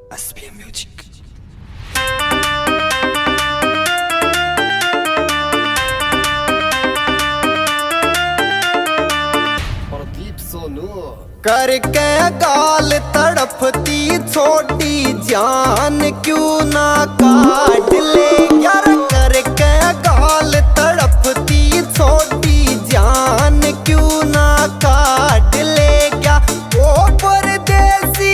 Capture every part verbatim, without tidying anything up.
S P M Music। Pradeep Sonu करके गाल तड़पती छोटी जान क्यों ना काट ले यार। करके गाल तड़पती छोटी जान क्यों ना काट ले क्या ओ परदेसी।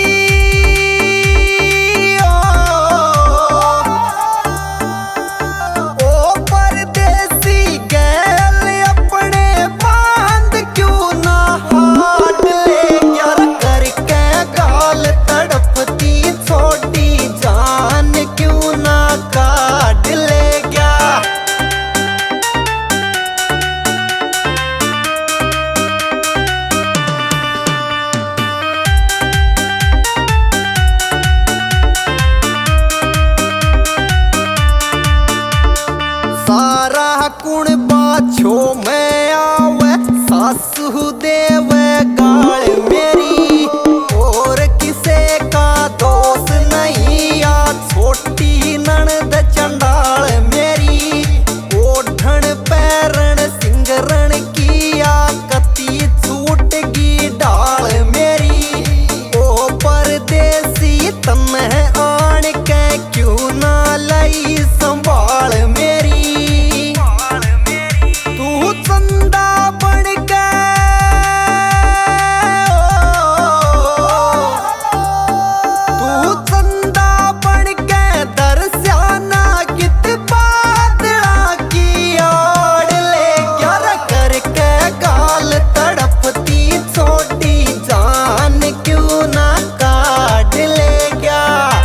ओ परदेसी गैल अपने बांध क्यों ना हाट ले यार। करके गाल तड़पती छोटी जान क्यों ना काट ले क्या। सारा कुण बाछो में आवे सासू देवे गाल मेरी और किसे का दोष नहीं या छोटी ननद चंडाल मेरी। ओढ़न पैरण सिंगरण किया कती छूट गी डाल मेरी। ओ परदेसी तन्ह आन के क्यों ना लई संभाल मेरी। तू चंदा बन के तू चंदा बन के दरस्याना कित बादला की आड़ ले यार। करके गाल तड़पती छोटी जान क्यों ना काट ले क्या।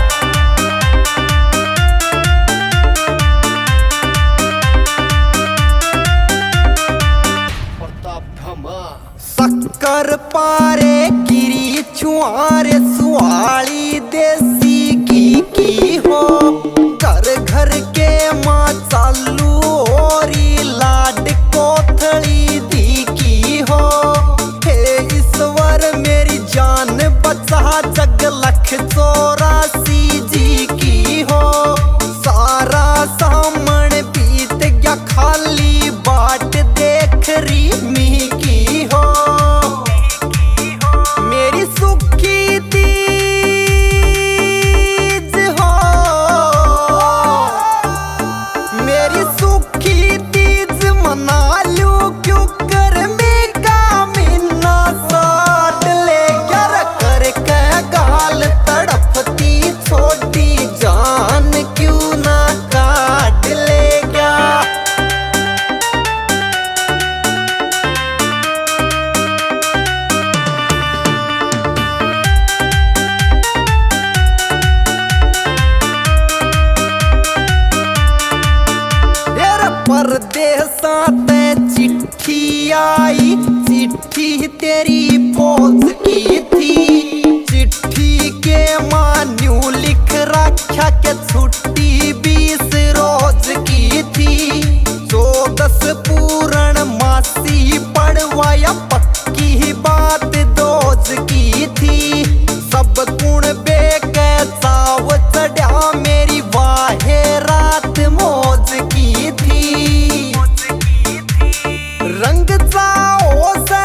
शक्कर पारे गिरी छुआरे सुआली देसी की की हो। घर घर के माँ चालू ओरी लाड कोथड़ी दी की हो। हे ईश्वर मेरी जान बचा जग लख चौरासी जी की हो। सारा सामन बीत गया खाली बाट देख री मी की हो। मेरी सुखी तीज हो मेरी सुखी तीज मना लूं क्यों कर में का महीना साट ले यार। करके गाल तड़पती छोटी जान क्यों ना काट ले क्या। परदेसा ते चिट्ठी आई चिट्ठी तेरी फौज की थी। चिट्ठी के मान्यू लिख रखा के छुट्टी बीस रोज की थी। चौदस पूर्ण मासी पड़वाया पक्की बात दोज की थी। सब गुण बेके चाव चढ़ा मेरी वाहे रात मौज की थी। रंग चाओ से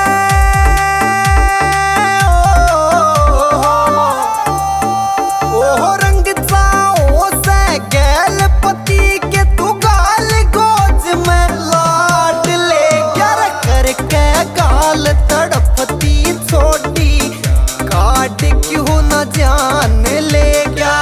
ओ रंग चाओ से गैल पति के तू गाल गोज में लाट ले यार। करके गाल तड़पती छोटी काट क्यों न जान ले क्या।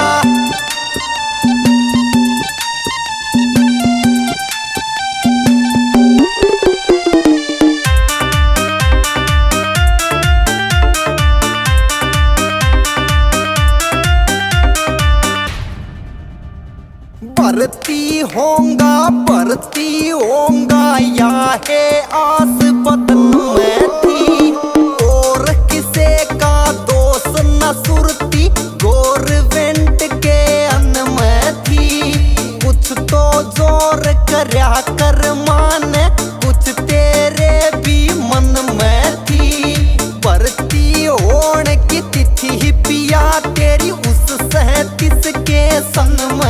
भरती होंगा भरती होंगा या है आस बदन में थी। और किसे का दोष न सुरती गवर्नमेंट के अन्न में थी। कुछ तो जोर करया कर माने कुछ तेरे भी मन में थी। भरती होने की तिथि पिया तेरी उस सह संग में